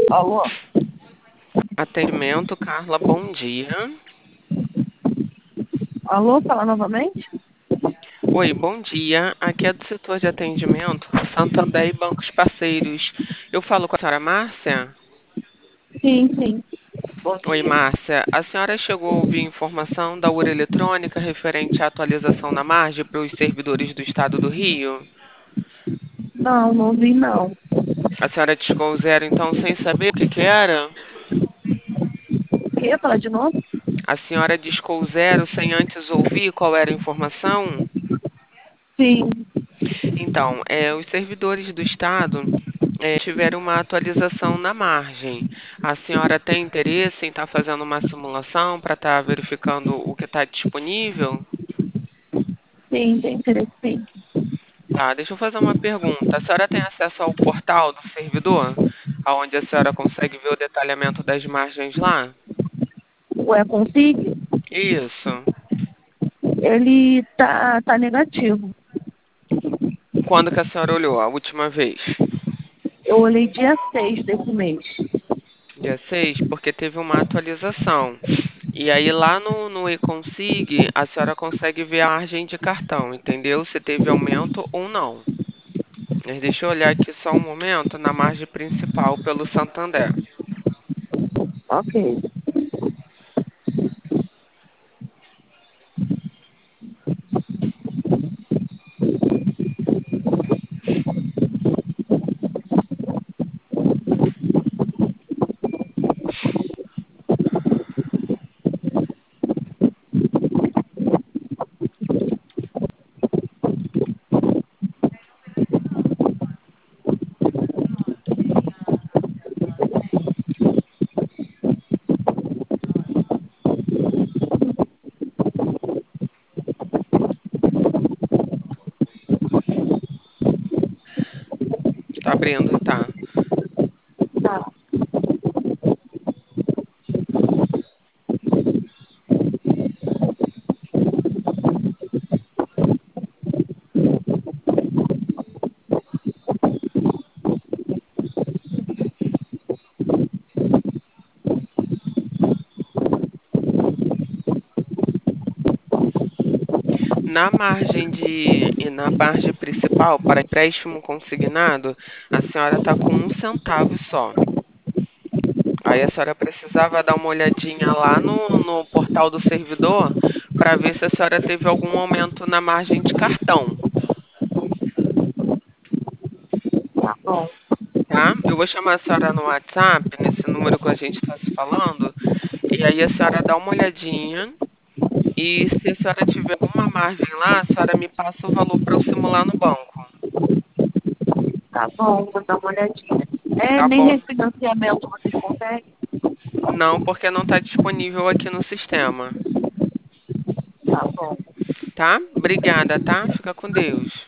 Alô? Atendimento, Carla, bom dia. Alô, fala novamente? Oi, bom dia. Aqui é do setor de atendimento, Santander e Bancos Parceiros. Eu falo com a senhora Márcia? Sim, sim. Bom Oi, dia. Márcia. A senhora chegou a ouvir informação da URA eletrônica referente à atualização na margem para os servidores do Estado do Rio? Não, não vi não. A senhora discou o zero, então, sem saber o que que era? Quer falar de novo? A senhora discou o zero sem antes ouvir qual era a informação? Sim, Então, os servidores do Estado tiveram uma atualização na margem. A senhora tem interesse em estar fazendo uma simulação para estar verificando o que está disponível? sim, tem interesse sim. Tá, deixa eu fazer uma pergunta. A senhora tem acesso ao portal do servidor, aonde a senhora consegue ver o detalhamento das margens lá? Ué, consigo? Isso. Ele tá negativo. Quando que a senhora olhou a última vez? Eu olhei dia 6 desse mês. Dia 6, porque teve uma atualização. E aí lá no eConsig, a senhora consegue ver a margem de cartão, entendeu? Se teve aumento ou não. Mas deixa eu olhar aqui só um momento na margem principal pelo Santander. Ok, Tá abrindo, tá. tá, Na margem principal para empréstimo consignado, a senhora tá com 1 centavo só. Aí a senhora precisava dar uma olhadinha lá no portal do servidor para ver se a senhora teve algum aumento na margem de cartão, tá bom. tá? Eu vou chamar a senhora no WhatsApp, nesse número que a gente está se falando, e aí a senhora dá uma olhadinha. E se a senhora tiver alguma margem lá, a senhora me passa o valor para eu simular no banco. Tá bom, vou dar uma olhadinha. É, Tá nem bom? refinanciamento vocês conseguem? Não, porque não está disponível aqui no sistema. Tá bom. Tá? Obrigada, tá? Fica com Deus.